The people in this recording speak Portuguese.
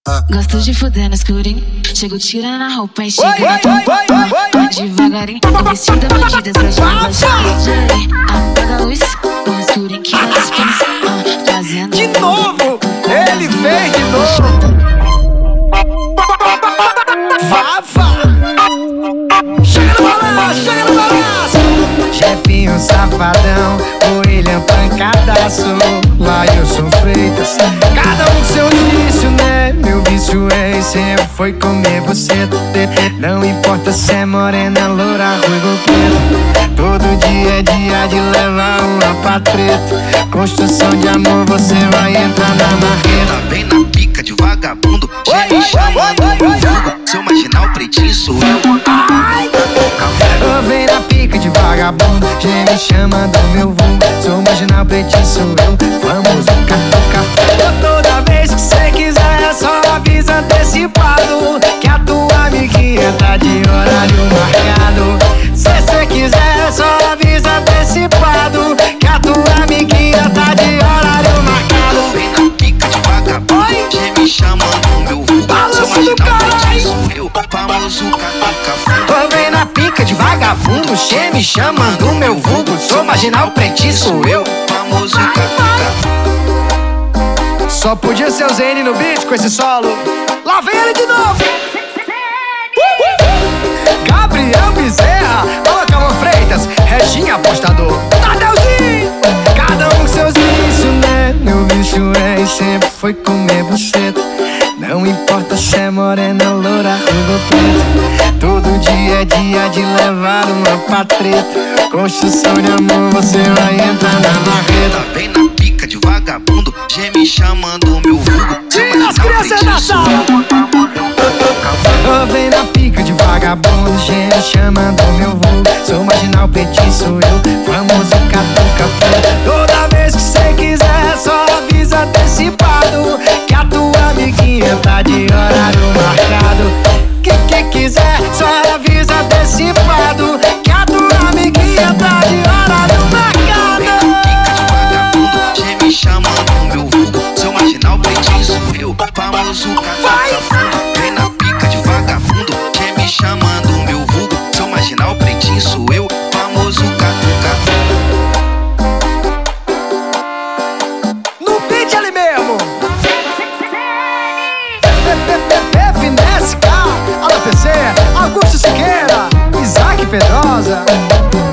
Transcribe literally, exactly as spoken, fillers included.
Gosto de fuder no escurinho. Chego tirando a roupa e chega na tua. Devagarinho, vestida bandida, só de linguagem. Apaga a luz, no escurinho que ela dispensa. uh, Fazendo de novo, ele fez de novo. Vafa. Chega no balanço, chega no balanço. Chefinho safadão, orelha pancadaço. Lá eu sou Freitas, cada um com seu vício, né? Meu vício é sempre foi comer buceta. Não importa se é morena, loura, ruiva ou preta. Todo dia é dia de levar uma pra treta. Construção de amor, você vai entrar na marreta. Vem na pica de vagabundo, já me chamando meu vulgo. Seu marginal pretinho sou eu. Vem na pica de vagabundo, já me chama do meu vulgo. Sou marginal pretinho, sou eu. Vamos catar café. Toda vez que cê quiser, é só avisa antecipado que a tua amiguinha tá de horário marcado. Se cê quiser, é só avisa antecipado que a tua amiguinha tá de horário marcado. Vem na pica de vagabundo, já me chamando meu vulgo. Seu marginal pretinho sou eu. Famoso catar café. Vem na pica de vagabundo, che me chamando meu vulgo. Sou marginal pretinho, sou eu. Famoso catar. Só podia ser o Zene no beat com esse solo. Lá vem ele de novo. Gabriel Bezerra, Alô Calma Freitas, Reginha Apostador, Tadeuzinho. Cada um com seus vícios, né? Meu vício é e sempre foi comer buceta. Não importa se é morena, loura, ruiva ou preta. Todo dia é dia de levar uma pra treta. Construção de amor, você vai entrar na marreta. Vem na pica de vagabundo, já me chamando meu vulgo. Tira as crianças da sala. Vem na pica de vagabundo, já me chamando meu vulgo. Sou marginal pretinho, sou eu. Famoso catar café. Toda vez que cê quiser, só avisa antecipado que a tua amiguinha tá de horário marcado. Que que quiser, só avisa antecipado que a tua amiguinha tá de horário marcado. Vem na pica de vagabundo, já me chamando meu vulgo. Seu marginal pretinho sou eu. Famoso catar café. Vem na pica de vagabundo, já me chamando meu vulgo. Seu marginal pretinho sou eu. Famoso catar café. No beat ali mesmo. Finesse K, Alô P C, Augusto Siqueira, Isaac Pedrosa.